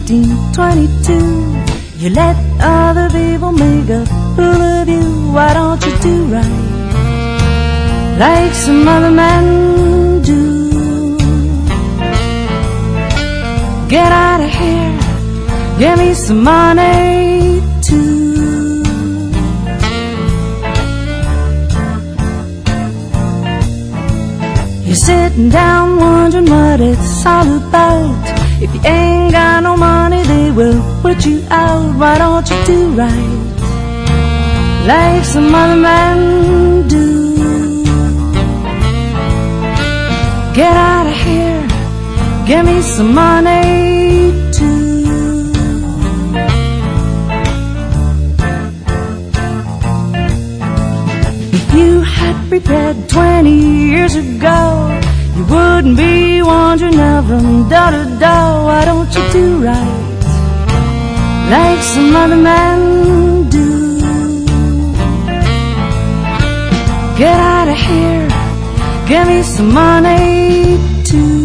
1922. You let other people make a fool of you. Why don't you do right like some other men do? Get out of here, give me some money too. You're sitting down wondering what it's all about. If you ain't got no money, they will put you out. Why don't you do right like some other men do? Get out of here, give me some money too. If you had prepared 20 years ago, you wouldn't be wandering out from door to door. Why don't you do right like some other men do? Get out of here, give me some money too.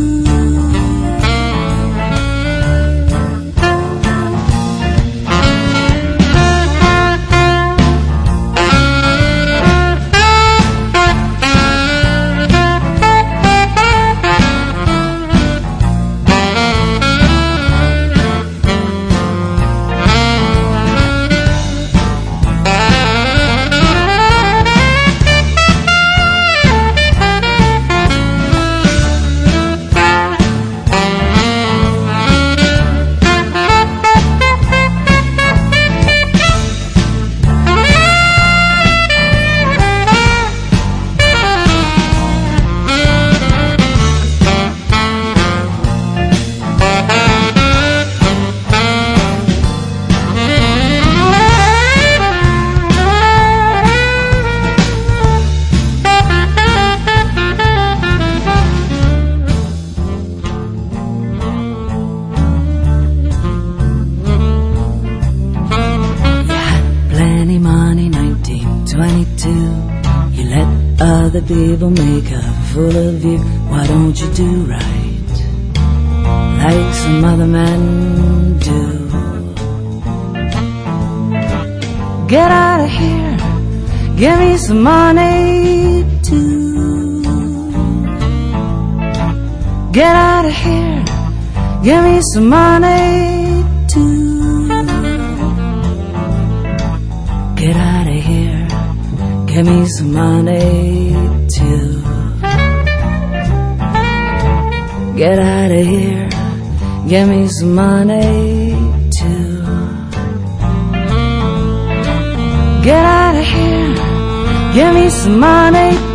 You let other people make a fool of you. Why don't you do right like some other men do? Get out of here, give me some money too. Get out of here, give me some money too. Get out of here, give me some money too. Get out of here, give me some money too. Get out of here, give me some money